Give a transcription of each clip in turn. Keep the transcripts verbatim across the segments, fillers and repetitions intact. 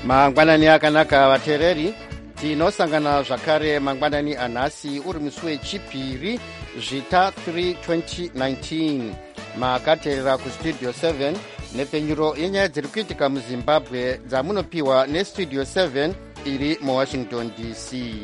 mangwanani akanaka vateereri, tinosangana zvakare mangwanani anhasi uri musi wechipiri zvita three twenty nineteen. makateerera kustudio seven nepfenyuro yenyaya dziri kuitika muzimbabwe dzamunopiwa nestudio seven iri muwashington D C.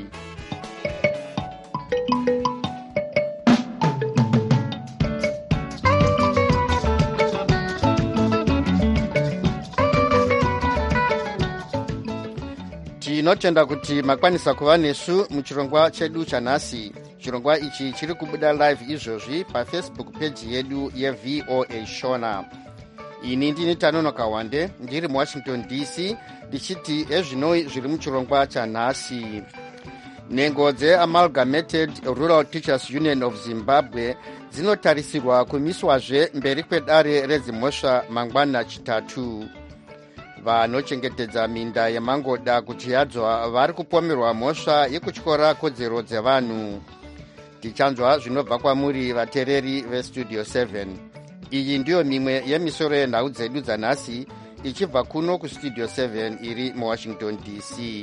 tinotenda kuti makwanisa kuva nesu muchirongwa chedu chanhasi. chirongwa ichi chiri kubuda live izvozvi pafacebook page yedu yeV O A Shona. ini ndini Tanonoka Wande ndiri muwashington D C ndichiti ezvinoi zviri muchirongwa chanhasi. nhengo dzeamalgamated Rural Teachers Union of Zimbabwe dzinotarisirwa kumiswazve mberi kwedare redzimhosva mangwana chitatu. vanochengetedza minda yemangoda kuti yadzwa vari kupomerwa mhosva yekutyora kodzero dzevanhu. tichanzwa zvinobva kwamuri vateereri vestudio seven. iyi ndiyo mimwe yemisoro yenhau dzedu dzanhasi ichibva kuno kustudio seven iri muwashington D C.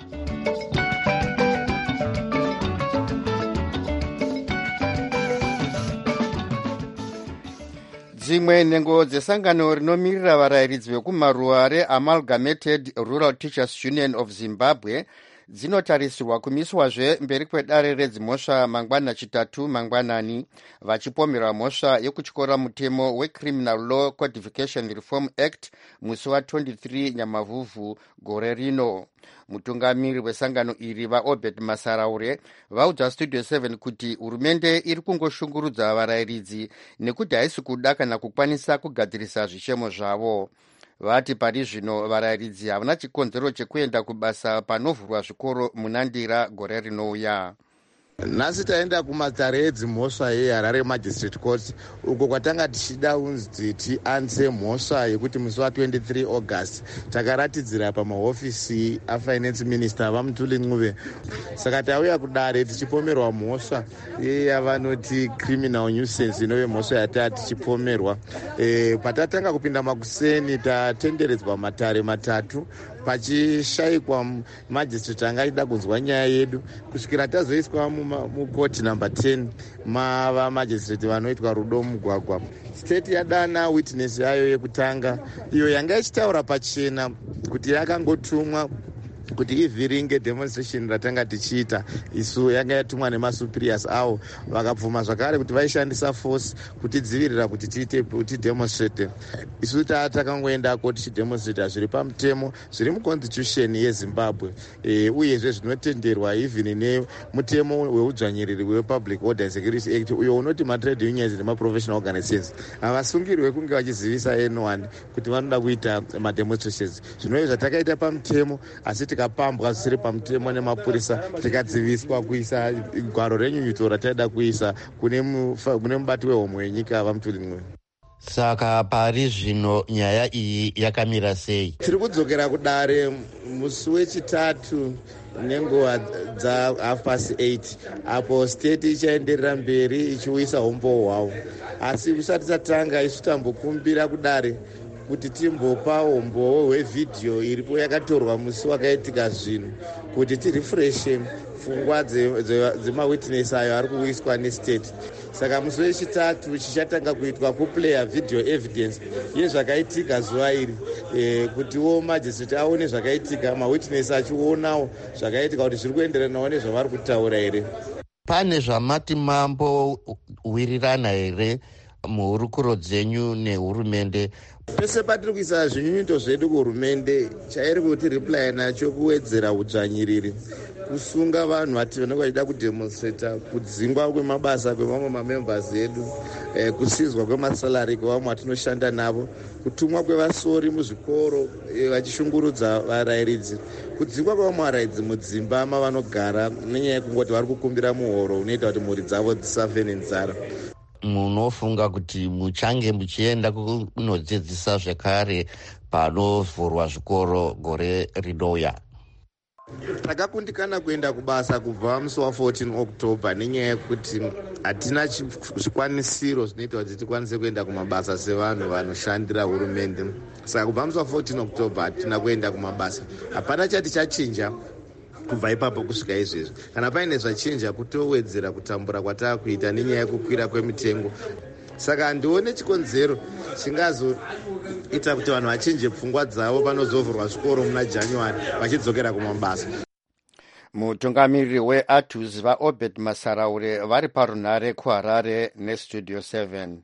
dzimwe nhengo dzesangano rinomirira varayiridzi vekumaruwa reamalgamated Rural Teachers Union of Zimbabwe dzinotarisirwa kumiswazve mberi kwedare redzimhosva mangwana chitatu mangwanani vachipomerwa mhosva yekutyora mutemo weCriminal Law Codification Reform Act musi wa-twenty-three nyamavhuvhu gore rino. mutungamiri wesangano iri vaobert masaraure vaudza studio seven kuti hurumende iri kungoshungurudza varayiridzi nekuti haisi kuda kana kukwanisa kugadzirisa zvishemo zvavo. vati pari zvino varayiridzi havana chikonzero chekuenda kubasa panovhurwa zvikoro munandira gore rinouya. nhasi taenda kumatare edzimhosva yeharare magistrate court uko kwatanga tichida unzi tianze mhosva yekuti musi wa-twenty-three august takaratidzira pamahofisi afinance minister vamutuli ncube. saka tauya kudare tichipomerwa mhosva yavanoti criminal nuisance inove mhosva yataa tichipomerwa. e, patatanga kupinda makuseni tatenderedzwa matare matatu pachishayikwa magistrate anga aida kunzwa nyaya yedu kusvikira tazoiswa mukoti number ten mava magistrate vanoitwa rudo mugwagwa. state yadana witness yayo yekutanga iyo yanga ichitaura pachena kuti yakangotumwa kuti ivhiringe demonstration ratanga tichiita isu yanga yatumwa nemasuperiors avo vakabvuma zvakare kuti vaishandisa force kutidzivirira kuti tiite kuti demonstrate. isu takangoendako tichidemonstrata zviri pamutemo zviri muconstitution yezimbabwe e, uyezve zvinotenderwa even nemutemo weudzvanyiriri wepublic order and security act uyo unoti matrade unions nemaprofessional organizations havasungirwe kunge vachizivisa anyone kuti vanoda kuita mademonstrations. zvinove zvatakaita pamutemo asi tikapambwa zvisiri pamutemo nemapurisa tikadziviswa kuisa gwaro renyunyuto rataida kuisa kune mubati wehomwe yenyika vamutuli. saka pari zvino nyaya iyi yakamira sei? tiri kudzokera kudare musi wechitatu nenguva dza half past eight apo state ichaenderera mberi ichiuyisa umbo hwavo. asi usati tatanga isu tambokumbira kudare kuti timbopa umbowo hwevhidhiyo iripo yakatorwa musi wakaitika zvinhu kuti tirefreshe pfungwa dzemawitness ayo ari kuuyiswa nestate. saka musi wechitatu chichatanga kuitwa kuplaya video evidence yezvakaitika zuva iri e, kutiwo magistrate aone zvakaitika, mawitness achionawo zvakaitika kuti zviri kuenderanawo nezvavari kutaura here. pane zvamati mambowirirana here muhurukuro dzenyu nehurumende? pese patiri kuisa zvinyunyuto zvedu kuhurumende chairi kuti reply nacho kuwedzera udzvanyiriri, kusunga vanhu vati vanenge vachida kudemonstrata, kudzingwa kwemabasa kwemamwe mamembers edu, eh, kusizwa kwemasalari kwevamwe vatinoshanda navo, kutumwa kwevasori muzvikoro eh, vachishungurudza varayiridzi, kudzingwa kwevamwe varayiridzi mudzimba mavanogara nenyaya yekungoti vari kukumbira muhoro unoita kuti mhuri dzavo dzisafe nenzara. munofunga kuti muchange muchienda kunodzidzisa zvekare panovhurwa zvikoro gore rinouya? takakundikana kuenda kubasa kubva musi wa-fourteen october nenyaya yekuti hatina zvikwanisiro zvinoita kuti tikwanise kuenda kumabasa sevanhu vanoshandira hurumende. saka kubva musi wa14 october hatina kuenda kumabasa. Hapana chati chachinja kubva ipapo kusvika izvezvi. Kana paine zvachinja kutowedzera kutambura kwataakuita nenyaya yekukwira kwemitengo. Saka handione chikonzero chingazoita kuti vanhu vachinje pfungwa dzavo panozovhurwa zvikoro muna January vachidzokera kumabasa. Mutungamiriri weAtus vaObed Masaraure vari parunhare kuHarare neStudio seven.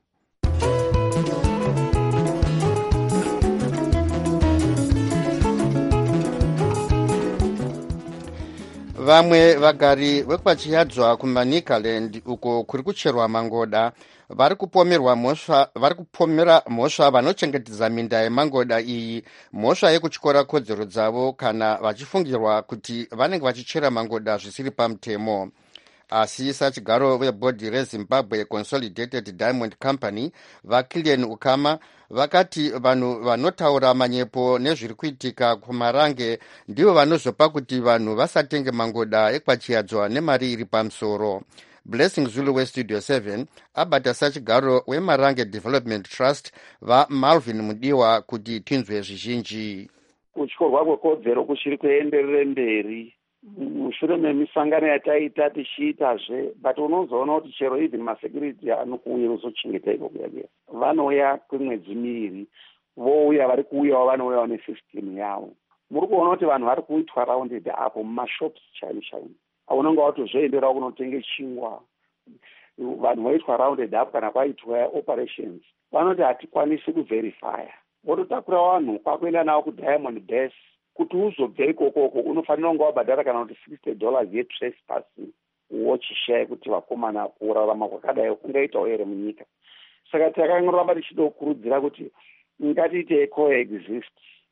Vamwe vagari vekwachiyadzwa kuManicaland uko kuri kucherwa mangoda vari kupomerwa mhosva vari kupomera mhosva vanochengetedza minda yemangoda iyi mhosva yekutyora kodzero dzavo kana vachifungirwa kuti vanenge vachichera mangoda zvisiri pamutemo. Asi sachigaro vebhodhi reZimbabwe Consolidated Diamond Company vaKillian Ukama vakati vanhu vanotaura manyepo nezviri kuitika kuMarange ndivo vanozopa kuti vanhu vasatenge mangoda ekwachiyadzwa nemari iri pamusoro. Blessing Zulu weStudio seven abata sachigaro weMarange Development Trust vaMalvin Mudiwa kuti tinzwe zvizhinji. Kutyorwa kwekodzero kuchiri kuenderere mberi mushure memisangano yataita tichiitazve, but unozoona kuti chero even masecurity anokuuya kuzochengeta ikokuya vanouya kwemwedzi miiri, vouya vari kuuyawo vanouyawo nesystem yavo. Muri kuona kuti vanhu vari kuitwa rounded apo mumashops chaimo chaimo, unonge watozvoenderawo kunotenga chingwa. Vanhu voitwa rounded up kana kwaitwa operations, vanoti hatikwanisi kuverifya, vototakura vanhu kwakuenda navo kuDiamond Base kuti uzobva ikokoko unofanira kunge wabhadhara kana kuti sixty dollars yetrespassing wochishaya kuti vakomana kurarama kwakadai kungaitawo here munyika. Saka takangoramba tichidokurudzira kuti ngatiite coexist,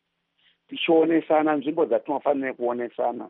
tichionesana nzvimbo dzatinofanira kuonesana.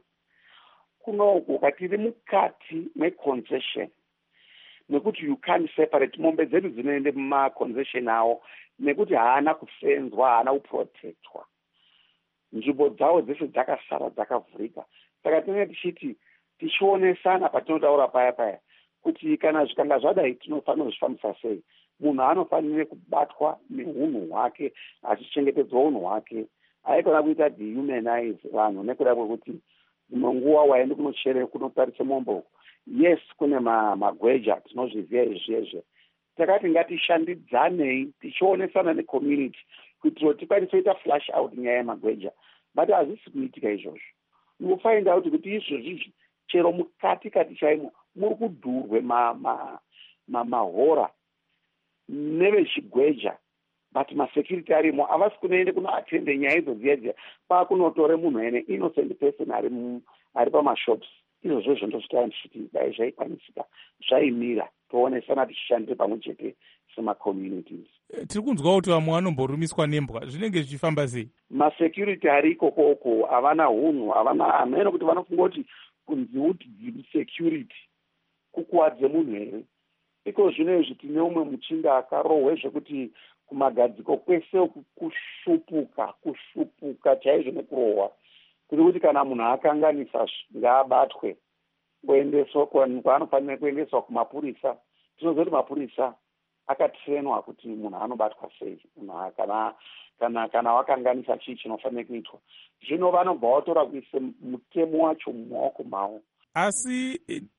Kunoku katiri mukati meconcession nekuti you can't separate mombe dzedu dzinoende mumaconcession awo nekuti haana kufenzwa, haana kuprotectwa, nzvimbo dzavo dzese dzakasara dzakavhurika. Saka tinenge tichiti tichionesana patinotaura paya paya kuti kana zvikanga zvadai tinofanira kuzvifambisa sei. Munhu anofanire kubatwa neunhu hwake, achichengetedzwa unhu hwake, haikona kuita dehumanize vanhu nekuda kwekuti imwe nguva waende kunochere kunotarise mombo. Yes, kune magweja tinozviziva izvezve. Takati ngatishandidzanei tichionesana necommunity kuitira kuti tikwanise kuita flash out nyaya yemagweja, but hazvisi kuitika izvozvo. Unofind out kuti izvozvi chero mukati kati chaimo muri kudhurwe mahora ma, ma, ma nevechigweja, but masecurity arimo havasi kunoende kunoatende nyaya idzodziya kwakunotore munhu ene innocent person ari ari pamashops. Izvozvo zvondosvita ndichiti dai zvaikwanisika zvaimira toonesana tichishandire pamwe chete semacommunities. Tiri kunzwa kuti vamwe vanomborumiswa nembwa, zvinenge zvichifamba sei? Masecurity ari ikokoko havana hunhu, havana hamene kuti vanofunga kuti kunzi kuti security kukuwadze munhu here. Iko zvino izvi tine umwe muchinda akarohwe zvekuti kumagadziko kwese kushupuka kushupuka chaizvo nekurohwa, kuri kuti kana munhu akanganisa ngaabatwe kuendeswa kwaanofanira kuendeswa kumapurisa. Tinoziva kuti mapurisa akatrenwa kuti munhu anobatwa sei kana kana kana wakanganisa chii chinofanira kuitwa. Zvino vanobva vatora kuise mutemo wacho mumaoko mavo. Asi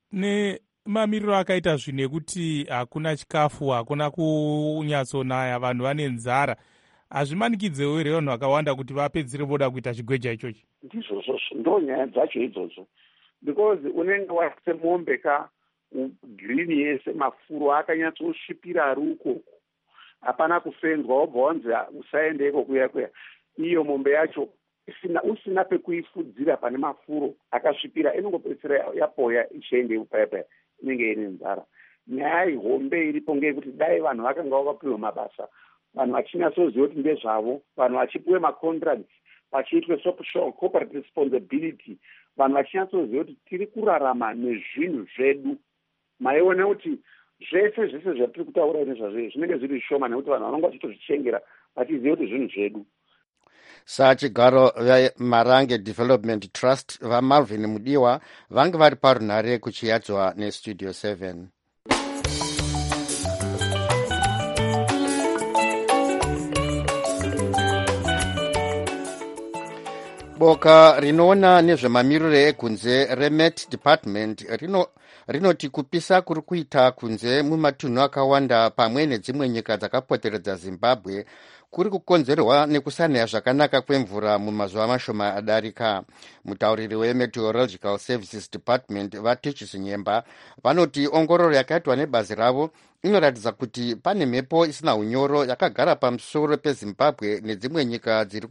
nemamiriro akaita zvino ekuti hakuna chikafu, hakuna kunyatsonaya, vanhu vane nzara, hazvimanikidzewo here vanhu vakawanda kuti vapedzire voda kuita chigweja ichochi? Ndizvozvo ndo nyaya dzacho idzodzo, because unenge waise mombe ka green yese mafuro akanyatsosvipira ari ukoko, hapana kufenzwa, wobva wanzi usaende iko kuya kuya. Iyo mombe yacho usina, usina pekuifudzira pane mafuro akasvipira, inongopedzisira yapoya ichiende paya paya, inenge ine nzara. Nyaya ihombe iripo ngeyekuti dai vanhu vakanga vakapiwa mabasa, vanhu vachinatsoziva kuti ndezvavo, vanhu vachipiwe macontracts, vachiitwe social corporate responsibility, vanhu vachinatsoziva kuti tiri kurarama nezvinhu zvedu. Maiona kuti zvese zvese zvatiri kutaura nezvazvo zvinenge zviri shoma nekuti vanhu vanonga vachitozvichengera vachiziva kuti zvinhu zvedu. Sachigaro veMarange Development Trust vaMalvin Mudiwa vange vari parunhare kuchiyadzwa neStudio seven. boka rinoona nezvemamiriro ekunze remet department rino rinoti kupisa kuri kuita kunze mumatunhu akawanda pamwe nedzimwe nyika dzakapoteredza zimbabwe kuri kukonzerwa nekusanaya zvakanaka kwemvura mumazuva mashoma adarika. Mutauriri wemeteorological services department vatichis nyemba vanoti ongororo yakaitwa nebazi ravo inoratidza kuti pane mhepo isina unyoro yakagara pamusoro pezimbabwe nedzimwe nyika dziri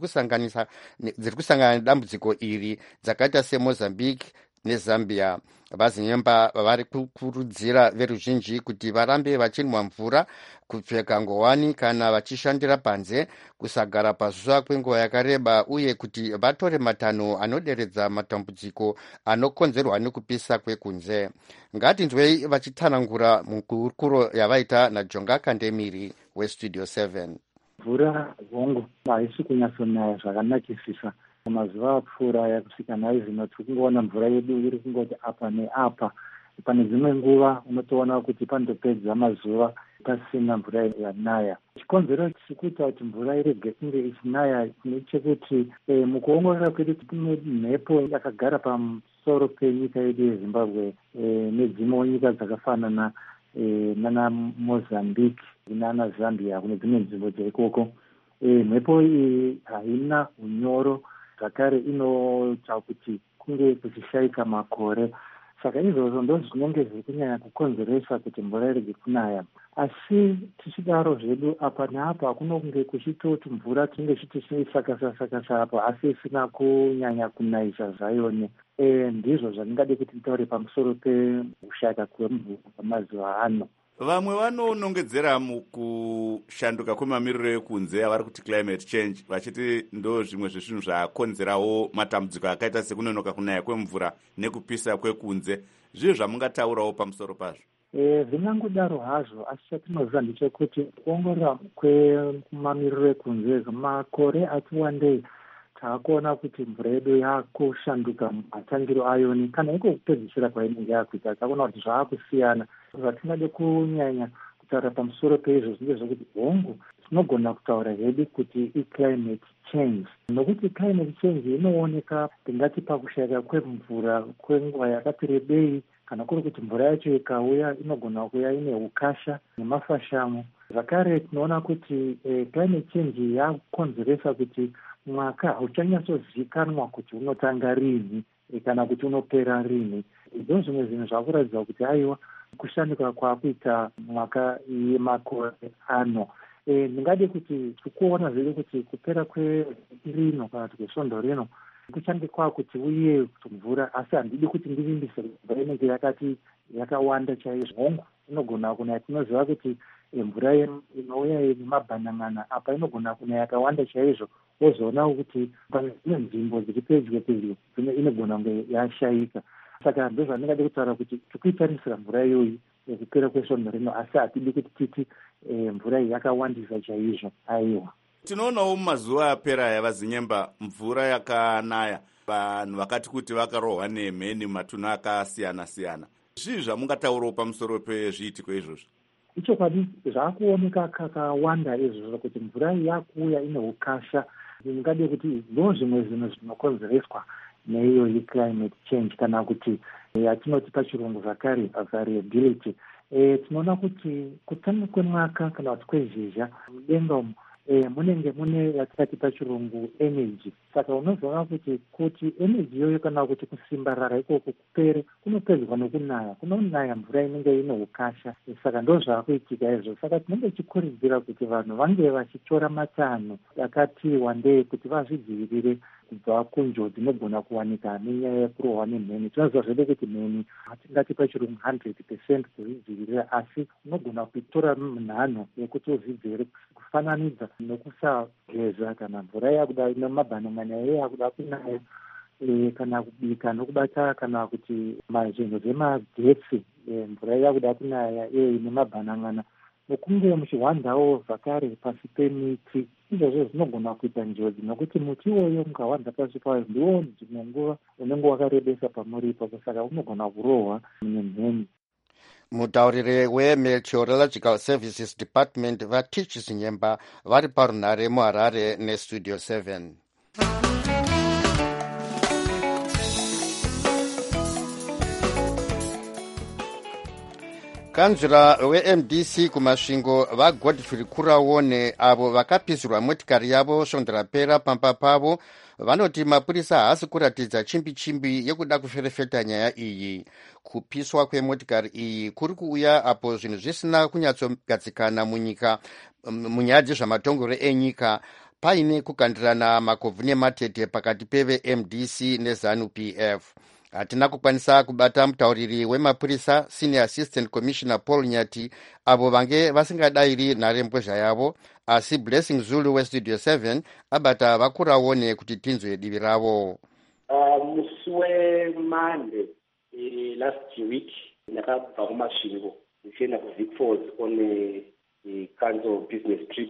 kusangana nedambudziko iri dzakaita semozambique nezambia. Vazinyemba vari kukurudzira veruzhinji kuti varambe vachinwa mvura, kupfeka ngowani kana vachishandira panze, kusagara pazuva kwenguva yakareba uye kuti vatore matanho anoderedza matambudziko anokonzerwa nekupisa kwekunze. Ngatinzwei vachitsanangura mukurukuro yavaita naJonga Kandemiri westudio seven. Mvura hongu haisi kunyatsonaya zvakanakisisa. Mazuva apfuura yakusvika nhai zvino tiri kungoona mvura yedu iri kungoti apa neapa. Pane dzimwe nguva unotoona kuti panotopedza mazuva pasina mvura yanaya. Chikonzero chikuita kuti mvura irege kunge ichinaya nechekuti e, mukuongorora kwedu kune mhepo yakagara pamusoro penyika yedu yezimbabwe e, nedzimwe nyika dzakafanana e, nana Mozambique nana Zambia kune dzimwe nzvimbo dzeikoko. E, mhepo iyi haina unyoro, zvakare inoita kuti kunge kuchishaika makore. Saka izvozvo ndo zvinenge zviri kunyanya kukonzeresa kuti mvura irege kunaya. Asi tichidaro zvedu apa neapa kunonge kuchitoti mvura tinenge chichisakasa-sakasa apa asi isina kunyanya kunayisa zvayone. E, ndizvo zvandingade kuti nditaure pamusoro pekushayika kwemvura pamazuva ano. Vamwe vanonongedzera mukushanduka kwemamiriro ekunze avari kuti climate change vachiti ndo zvimwe zvezvinhu zvakonzerawo matambudziko akaita sekunonoka kunaya kwemvura nekupisa kwekunze. Zvizvo zvamungataurawo pamusoro pazvo? E, zvingangodaro hazvo, asi chatinoziva ndechekuti kuongorora kwemamiriro ekunze makore ati wandei taakuona kuti mvura yedu yakushanduka matangiro ayoni kana iko kupedzisira kwainenge yakuita. Taakuona kuti zvaakusiyana. Zvatingade kunyanya kutaura pamusoro peizvo zvinge zvokuti hongu tinogona kutaura hedu kuti i-climate change. Nokuti climate change inooneka tingati pakushayika kwemvura kwenguva yakati rebei, kana kuri kuti mvura yacho ikauya inogona kuuya ine ukasha nemafashamo. Zvakare tinoona kuti eh, climate change yakukonzeresa kuti mwaka hauchanyatsozivikanwa kuti unotanga rini e, kana kuti unopera rini. Izvo zvimwe zvinhu zvakuratidza kuti aiwa kushanduka kwakuita mwaka yemakore ano. E, ndingade kuti tikuona zvedu kuti kupera kwerino kana kuti kwesvondo rino kuchange kwakuti uye kuti mvura, asi handidi kuti ndivimbise mvura inenge yakati yakawanda chaizvo. Hongu inogona kunaya, tinoziva kuti e, mvura inouya nemabhanan'ana apa inogona kunaya yakawanda chaizvo, wozoona kuti pane dzimwe nzvimbo dziri pedyo pedyo inogona kunge yashayika. Saka ndo zvandingade kutaura kuti tikuitarisira mvura iyoyi kupera kwesvondo rino, asi hatidi kuti titi e, mvura iyi yakawandisa chaizvo. Aiwa, tinoonawo mumazuva apera aya Vazinyemba mvura yakanaya, vanhu vakati kuti vakarohwa nemheni mumatunhu akasiyana-siyana. Zvii zvamungataurawo pamusoro pezviitiko izvozvo? Ichokwadi zvaakuoneka kakawanda izvozvo kuti mvura yakuuya ine ukasha. Ndingade kuti ndo zvimwe zvinhu zvinokonzereswa neiyo ye-climate change kana kuti yatinoti pachirungu zvakare variability. E, tinoona kuti kutanga kwemwaka kana kuti kwezhizha mudenga umu e, munenge mune yatikati pachirungu energy. Saka unoziva kuti kuti energy iyoyo kana kuti kusimbarara ikoko kupere kunopedzwa nokunaya, kunonaya mvura inenge ine ukasha. E, saka ndo zvaakuitika izvo. Saka tinenge tichikurudzira kuti vanhu vange vachitora matanho akati wandei kuti vazvidzivirire kubva kunjodzi dzinogona kuwanika nenyaya yekurohwa nemheni. Tinoziva zvedu kuti mheni hatingati pachirungu one hundred percent kuzvidzivirira, asi unogona kuitora munhanho yekuti uzvidzivirire, kufananidza nekusageza kana mvura yakuda nemabhanan'ana yayo yakuda kunaya, e, kana kubika nokubata kana kuti mazvinhu zvemagetsi e, mvura yakuda kunaya e, nemabhanan'ana nokunge muchihwanzawo zvakare pasi pemiti. Izvozvo zvinogona kuita njodzi nokuti muti iwoyo mukahwanza pasi payo ndiwo dzimwe nguva unenge wakarebesa pamuripo, saka unogona kurohwa nemheni. Mutauriri wemeteorological services department vatichis nyemba vari parunhare muHarare nestudio seven. kanzura we-M D C kumasvingo vagodfrey kurawone avo vakapisirwa motikari yavo svondo rapera pamba pavo vanoti mapurisa haasi kuratidza chimbi chimbi yekuda kuferefeta nyaya iyi. Kupiswa kwemotikari iyi kuri kuuya apo zvinhu zvisina kunyatsogadzikana munyika munyaya dzezvamatongero enyika paine kukandirana makobvu nematete pakati peve-M D C nezanu P F. Hatina kukwanisa kubata mutauriri wemapurisa Senior Assistant Commissioner Paul Nyati avo vange vasingadayiri nharembozha yavo, asi Blessing Zulu westudio seven abata vakurawone kuti tinzwe divi ravo. Uh, musi weMonday uh, last week ndakabva kumasvingo ndichienda kuVic Falls on a, a council business trip.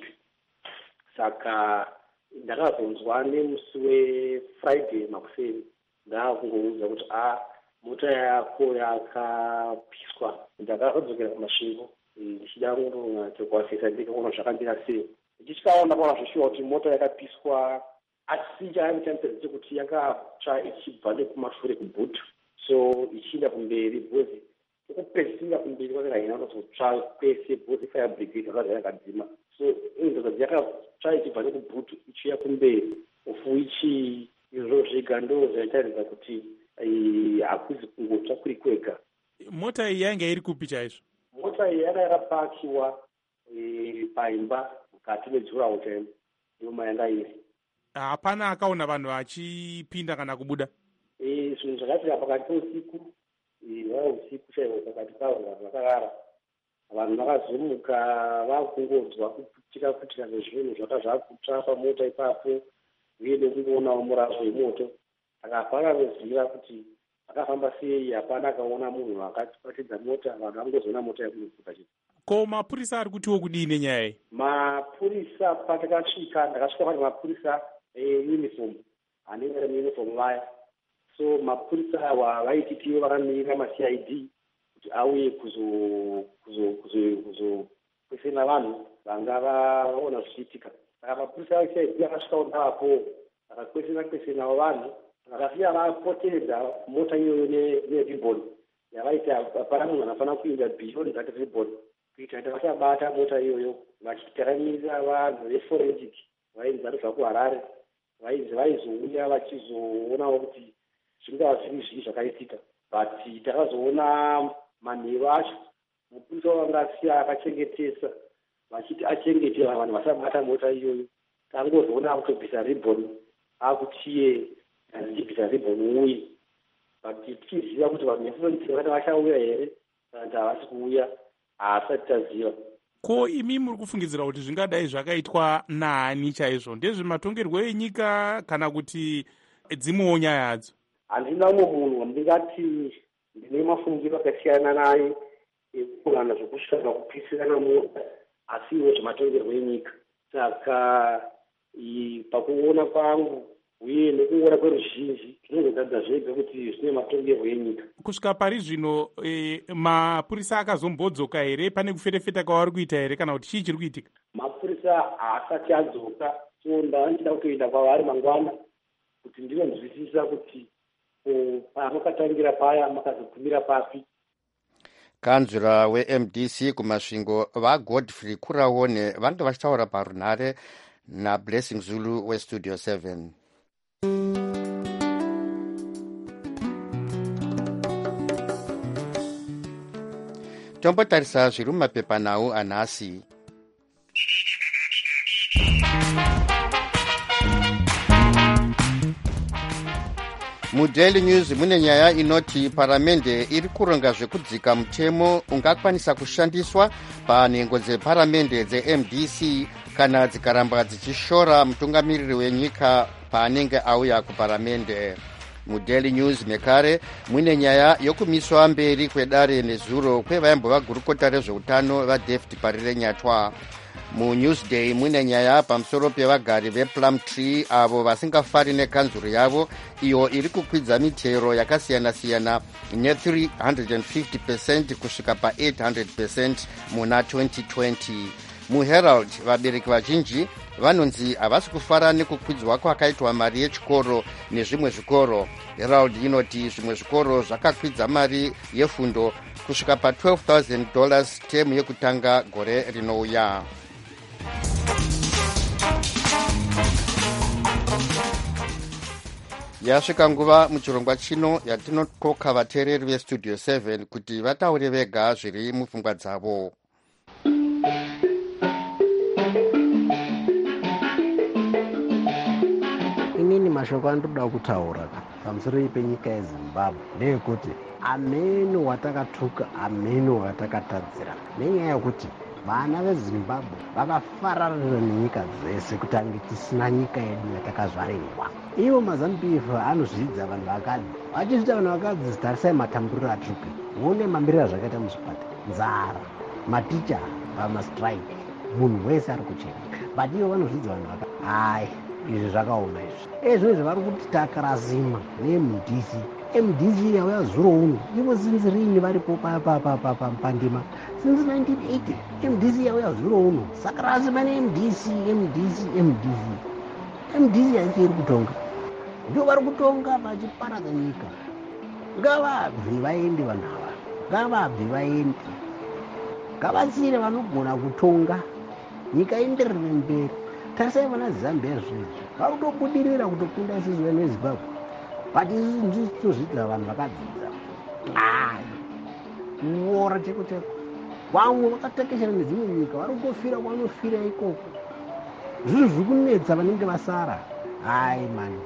Saka ndakazonzwa nemusi weFriday makuseni ndakungouza kuti a mota yako yakapiswa. Ndakadzokera kumasvingo ndichida kundonatsekuwasisa ndikaona zvakambira sei. Ndichikaona kwaona zvishuwa kuti mota yakapiswa asi chaaitamisa chekuti yakatsva ichibva nekumashure kubhutu, so ichienda kumberi bhozi ukupesira kumberi kwake haina kuzotsva kwese bhozi fire brigade zvakazva yakadzima, so inzodzi yakatsva ichibva nekubhutu ichiuya kumberi ufu ichi izvo zvega ndo zvaitaridza kuti hakuzi kungotsva kuri kwega. Mota iyi yainge iri kupi chaizvo? Mota iyi yanga yakapakiwa paimba mukati mejurawo chaimo ndoma yanga iri. Hapana akaona vanhu vachipinda kana kubuda? Zvinhu zvakatika pakati peusiku, vava usiku chaizvo pakati pavo vanhu vakarara. Vanhu vakazomuka vakungodzwa kuputika putika zvezvinhu zvaka zvakutsva pamota ipapo uye nekungoonawo murazvo wemoto. Akabva akazoziva kuti akafamba sei, hapana akaona munhu akabatidza mota, vanhu vangozoona mota yakunopuka chete. Ko mapurisa ari kutiwo kudii nenyaya iyi? Mapurisa patakasvika ndakasvika kuti mapurisa euniform anenge ari muuniform vaya, so mapurisa awa vaititiwo vakamirira ma-C I D kuti auye kuzokwesena vanhu vanga vaona zvichiitika. Saka mapurisa a-C I D akasvikawo ndavapo akakwesena kwesenawo vanhu vakafika vapoteredza mota iyoyo neribhoni yavaiti hapana munhu anofanira kuinda beyond that ribhoni kuita kuti vasabata mota iyoyo. Vachitaramira vanhu veforensic vainzi vari zvakuharare vainzi vaizouya vachizoonawo kuti zvingava zviri zvii zvakaitika, but takazoona manheru acho mupurisa wavanga asiya akachengetesa vachiti achengetera vanhu vasabata mota iyoyo. Tangozoona akutobvisa ribhoni akutiye ndichibvisa ribhoni uye, but tichiziva kuti vanhu veforensic vati vachauya here kana kuti havasi kuuya haasati taziva. Ko imi muri kufungidzira kuti zvingadai zvakaitwa naani chaizvo? Ndezvematongerwo enyika kana kuti dzimwewo nyaya hadzo? Handina umwe munhu ndingati ndine mafungiro akasiyana naye ekuungana zvokusvika kupisirana mota, asi iwo zvematongerwo enyika. Saka pakuona kwangu uye nekuona kweruzhinji zvinozodadza zvega kuti zvine matongerwo enyika. Kusvika pari zvino e, mapurisa akazombodzoka here? Pane kuferefeta kwavari kuita here kana kuti chii chiri kuitika? Mapurisa haasati adzoka, so ndachida kutoenda kwavari mangwana kuti ndinonzwisisa kuti pamakatangira paya makazogumira papi. Kanzura we-M D C kumasvingo vagodfrey kurawone vange vachitaura parunhare naBlessing Zulu westudio seven. Tombotarisa zviri mumapepanhau anhasi. MuDaily News mune nyaya inoti paramende iri kuronga zvekudzika mutemo ungakwanisa kushandiswa panhengo dzeparamende dze-M D C kana dzikaramba dzichishora mutungamiriri wenyika paanenge auya kuparamende. MuDaily News mekare mune nyaya yokumiswa mberi kwedare nezuro kwevaimbo gurukota rezveutano vaDavid Parire Nyatwa. MuNewsday mune nyaya pamusoro pevagari vePlumtree avo vasingafari nekanzuro yavo iyo iri kukwidza mitero yakasiyana-siyana ne-three hundred fifty percent kusvika pa-eight hundred percent muna twenty twenty. MuHerald vabereki vazhinji vanonzi havasi kufara nekukwidzwa kwakaitwa mari yechikoro nezvimwe zvikoro. Herald inoti zvimwe zvikoro zvakakwidza mari yefundo kusvika pa twelve thousand dollars temu yekutanga gore rinouya. Yasvika nguva muchirongwa chino yatinokoka vateereri vestudio seven kuti vataure vega zviri mupfungwa dzavo. Inini mashoko andoda kutaura pamusoro penyika yeZimbabwe ndeyekuti ameno watakatuka, ameno watakatadzira, nenyaya yekuti vana veZimbabwe vakafararira nenyika dzese kuti ange tisina nyika yedu yatakazvarirwa. Ivo maZanuPF anozvidza vanhu vakadzi, vachizvidza vanhu vakadzi zitarisai matamburiro atiripi, muone mamiriro zvakaita muzvipata, nzara, maticha pamastrike, munhu wese ari kuchena, but ivo vanozvidza vanhu vakadzi. Hai, izvi zvakaoma izvi. Ezvo izvo vari kuti takarasima neM D C. M D C yauya zuro uno, ivo since rini varipo pandima since nineteen eighty. M D C yauya zuro uno, saka rasima neM D C, M D C, M D C. M D C yaiti iri kutonga, ndio vari kutonga vachiparadza nyika. Ngavabve vaende vanhu ava, ngavabve vaende, ngavasire vanogona kutonga, nyika ienderere mberi. Tarisai vana Zambia zvinezvi vari kutobudirira kutokunda isizwe neZimbabwe, but isusu nditozvidza vanhu vakadzidza. Ai, kuora cheko cheko. Vamwe vakatekeshera nedzimwe nyika vari kutofira kwanofira ikoko. Zvinhu zviri kunetsa vanenge vasara. Ai mani.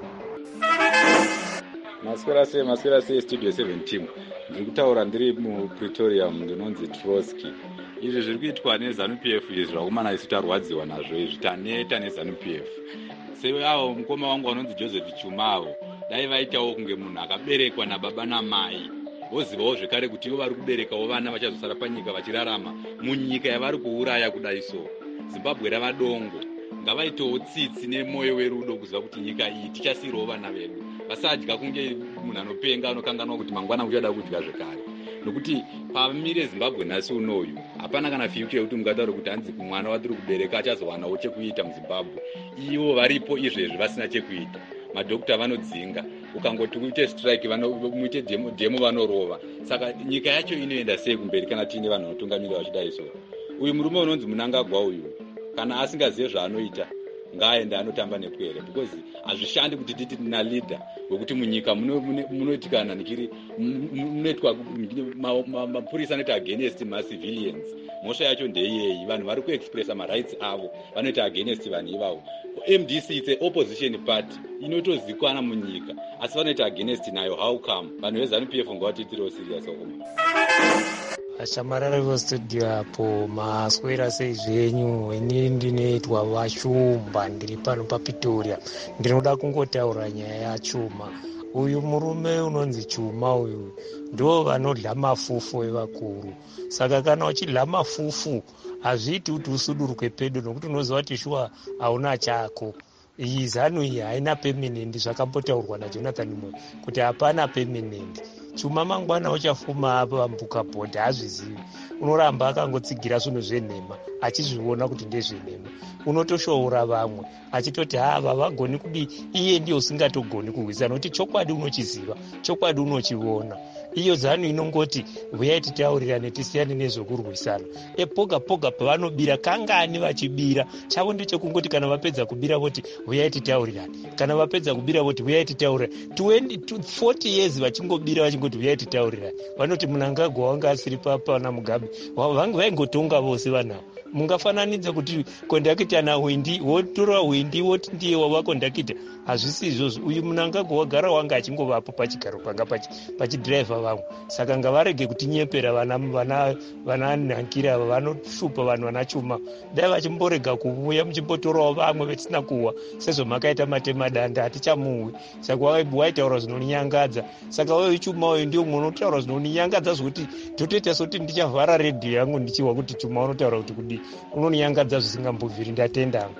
Maswera sei, maswera sei Studio seven team. Ndiri kutaura ndiri muPretoria, ndinonzi Trotsky. Izvi zviri kuitwa neZanuPF izvi zvakumana isu tarwadziwa nazvo izvi taneta neZanuPF. Seavo mukoma wangu anonzi Joseph Chumavo dai vaitawo kunge munhu akaberekwa nababa namai, vozivawo zvekare kuti ivo vari kuberekawo vana vachazosara panyika vachirarama munyika yavari kuuraya kudai so. Zimbabwe rava dongo, ngavaitewo tsitsi nemwoyo werudo kuziva kuti nyika iyi tichasirawo vana vedu, vasadya kunge munhu anopenga anokanganwa kuti mangwana uchada kudya zvekare. Nokuti pamire Zimbabwe nhasi unoyu hapana kana future yekuti mungataura kuti hanzi mwana watiri kubereka achazowanawo chekuita muZimbabwe. Ivo varipo izvezvi vasina chekuita. Madhokota vanodzinga, ukangoti uite strike muite demo, demo vanorova. Saka nyika yacho inoenda sei kumberi kana tiine vanhu vanotungamirira vachidai so. Uyu murume unonzi Mnangagwa uyu, kana asingazive zvaanoita ngaaende anotamba nepwere, because hazvishandi kuti titi tina leader wekuti munyika munoitikana nikiri munoitwa mapurisa anoita against macivilians. Mhosva yacho ndeiyeyi, vanhu vari kuexpressa marights avo vanoita against vanhu ivavo. M D C it's an opposition party inotozikwana munyika, asi vanoita against nayo. How come? Vanhu veZanuPF ngavatiitirewo serious okuma. Ashamarara vestudio apo, maswera sei zvenyu? Ini ndinoitwa Vashumba, ndiri pano paPretoria. Ndinoda kungotaura nyaya yaChuma. Uyu murume unonzi Chuma uyu ndo vanodla mafufu evakuru. Saka kana uchidla mafufu hazviiti kuti usudurukwe pedo, nokuti unoziva kuti shuwa hauna chako. Iyi zano iyi haina permanent, zvakambotaurwa naJonathan Moyo kuti hapana permanent. Chuma mangwana uchafuma apa vambuka bhodha hazvizivi, unoramba akangotsigira zvinhu zvenhema achizviona kuti ndezvenhema. Unotoshoora vamwe achitoti hava vagoni kudi, iye ndiye usingatogoni kurwisana, nokuti chokwadi unochiziva, chokwadi unochiona. Iyo zano inongoti uyai titaurirane tisiyane nezvokurwisana. Epoga poga pavanobira kangani vachibira, chavo ndechekungoti kana vapedza kubira voti uyai titaurirane, kana vapedza kubira voti uyai titaurirane. forty years vachingobira vachingoti uyai titaurirane. Vanoti Mnangagwa wanga asiri pana Mugabe vaingotonga vose vanavo. Mungafananidza kuti kondakita naHwindi, wotora Hwindi woti ndiye wava kondakita? Hazvisi izvozvo. Uyu Mnangagwa wagara wanga achingovapo pachigaro panga pachidhiraivha vamwe. Saka ngavarege kutinyepera vana vana vananhankira ava vanoshupa vanhu vanaChuma. Dai vachimborega kuuya muchimbotorawo vamwe vetisina kuwa sezvo makaita matemadanda hatichamuhwi. Saka waitaura zvinonyangadza. Saka wewe Chuma uyu ndio munotaura zvinonyangadza zvokuti totoita soti ndichavhara redhiyo yangu ndichiwa kuti Chuma unotaura kuti kudi unonyangadza zvisingambobviri. Ndatenda.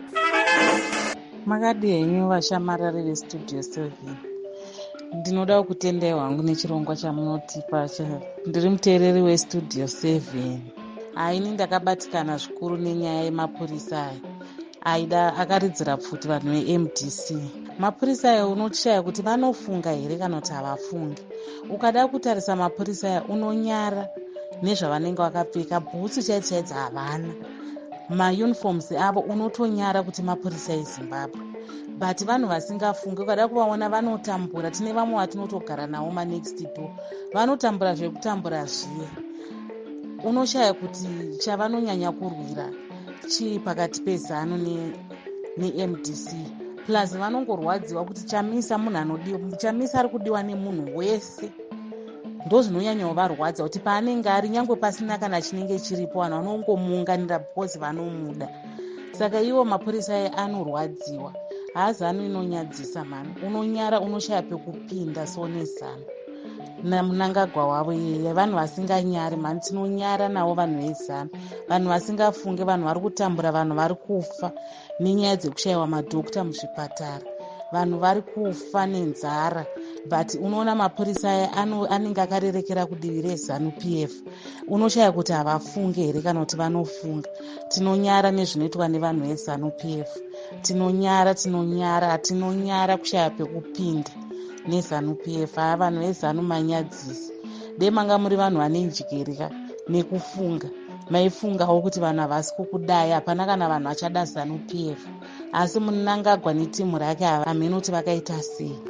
Makadi henyu vashamarari vestudio seven. Ndinoda kutendai hwangu nechirongwa chamunotipa. Ndiri muteereri westudio seven. Haini ndakabatikana zvikuru nenyaya yemapurisa aya. aida akaridzira pfuti vanhu ve-M D C. Mapurisa aya unoshaya kuti vanofunga here kana kuti havafungi. Ukada kutarisa mapurisa aya unonyara nezvavanenge vakapfeka, bhutsu chaidzi chaidzi havana, mauniforms avo unotonyara kuti mapurisa eZimbabwe. But vanhu vasingafungi ukada kuvaona vanotambura. Tine vamwe vatinotogara navo manext door, vanotambura zvekutambura zviye. Unoshaya kuti chavanonyanya kurwira chii pakati pezano ne-M D C. Plus vanongorwadziwa kuti chamisa munhu anodiwa, chamisa ari kudiwa nemunhu wese. Ndo zvinonyanyawo varwadza kuti paanenge ari nyangwe pasina kana chinenge chiripo vanhu vanongomuunganira because vanomuda. Saka iwo mapurisa aya anorwadziwa. Haazano inonyadzisa mani, unonyara unoshaya pekupinda sonesana. Namunangagwa wavo iye vanhu vasinganyari mani, tinonyara navo vanhu vezano, vanhu vasingafunge, vanhu vari kutambura, vanhu vari kufa nenyaya dzekushayiwa madhokota muzvipatara, vanhu vari kufa nenzara. But unoona mapurisa aya anenge akarerekera kudivi rezanu P F. Unoshaya kuti havafunge here kana kuti vanofunga. Tinonyara nezvinoitwa nevanhu vezanu P F. Tinonyara, tinonyara, tinonyara kushaya pekupinda nezanu P F. Haa, vanhu vezanu manyadzisi. De manga muri vanhu vane njikirika nekufunga. Maifungawo kuti vanhu havasi kukudai, hapana kana vanhu vachada zanu P F. Asi Mnangagwa netimu rake hamene kuti vakaita sei.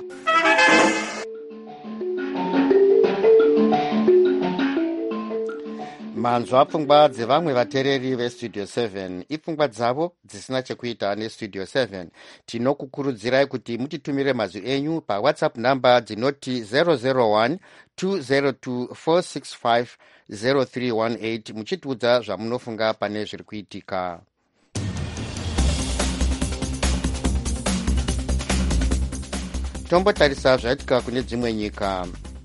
manzwa pfungwa dzevamwe vateereri vestudio seven ipfungwa dzavo dzisina chekuita nestudio seven. Tinokukurudzirai kuti mutitumire mazwi enyu pawhatsapp namba dzinoti zero zero one two zero two four six five zero three one eight muchitiudza zvamunofunga pane zviri kuitika. Tombotarisa zvaitika kune dzimwe nyika.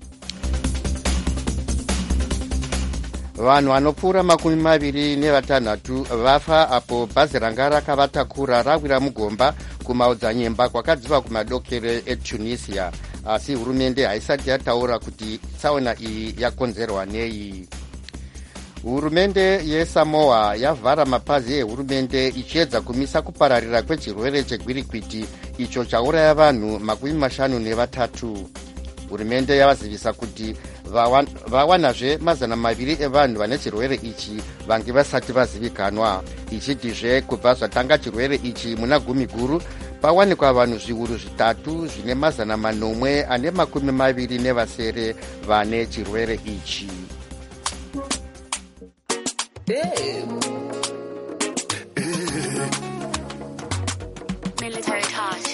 Vanhu vanopfuura makumi maviri nevatanhatu vafa apo bhazi ranga rakavatakura rawira mugomba kumaodzanyemba kwakadziva kumadokere eTunisia, asi hurumende haisati yataura kuti tsaona iyi yakonzerwa nei. Hurumende yeSamoa yavhara mapazi ehurumende ichiedza kumisa kupararira kwechirwere chegwirikwiti icho chauraya vanhu makumi mashanu nevatatu. Hurumende yavazivisa kuti vawanazve mazana maviri evanhu vane chirwere ichi vange vasati vazivikanwa, ichitizve kubva zvatanga chirwere ichi muna gumi guru pawanikwa vanhu zviuru zvitatu zvine mazana manomwe ane makumi maviri nevasere vane chirwere ichi. Hey. Military touch.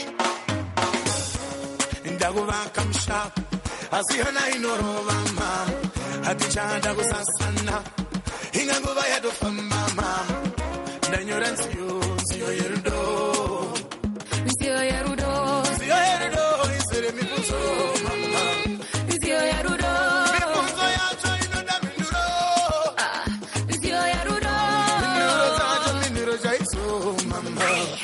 Ndakuvaka mushapu asiyana inorova mama hatichada kusasana inganguva yatofamba mama ndanyora nziyo nziyo yerudo nziyo yerudo nziyo yerudo isere mibvunzo mama nziyo yerudo mibvunzo yacho inoda minduro nziyo yerudo minduro dzacho minduro chaidzo mama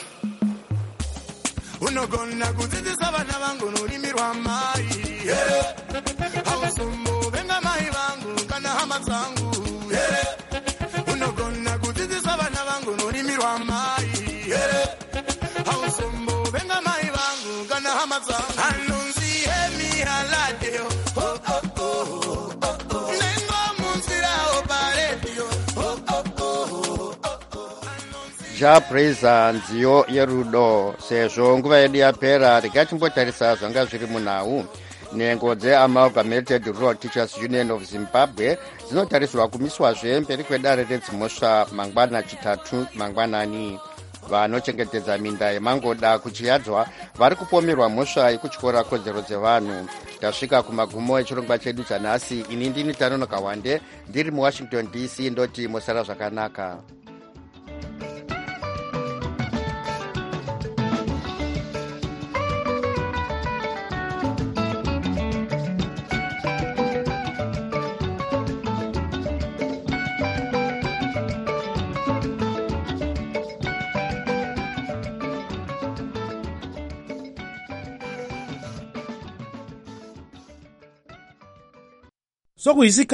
unogona kudzidzisa vana vangu norimi rwamai hausombo venga mai vangu kana hama dzangu unogona kudzidzisa vana vangu norimi rwamai hausombo venga mai vangu kana hama dzangu anonzi hemi haladeo japraiza nziyo yerudo. Sezvo nguva yedu yapera, regai timbotarisa zvanga zviri munhau. Nhengo dzeAmalgamated Rural Teachers Union of Zimbabwe dzinotarisirwa kumiswazve mberi kwedare redzimhosva mangwana chitatu mangwanani. Vanochengetedza minda yemangoda kuchiyadzwa vari kupomerwa mhosva yekutyora kodzero dzevanhu. Tasvika kumagumo echirongwa chedu chanhasi. Ini ndini Tanonoka Wande ndiri muWashington D C, ndoti musara zvakanaka. Sokuyisika